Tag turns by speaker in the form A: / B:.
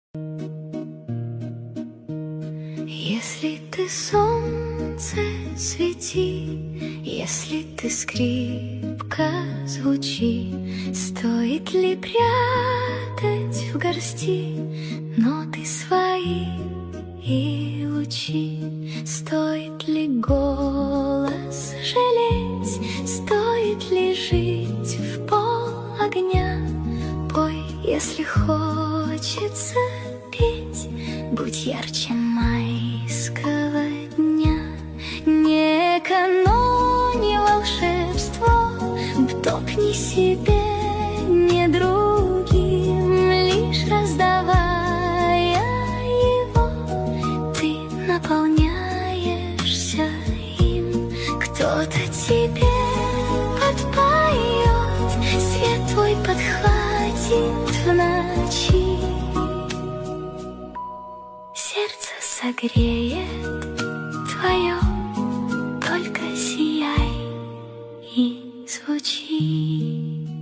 A: Если ты солнце, свети, если ты скрипка, звучи. Стоит ли прятать в горсти ноты свои и лучи? Стоит ли голос жалеть? Стоит ли жить в пол огня? Пой, если хочется петь, будь ярче майского дня. Не экономи волшебство, втопни себе, не другим, лишь раздавая его, ты наполняешься им. Кто-то тебе подпоет, свет твой подхватит в ночи, сердце согреет твое, только сияй и звучи.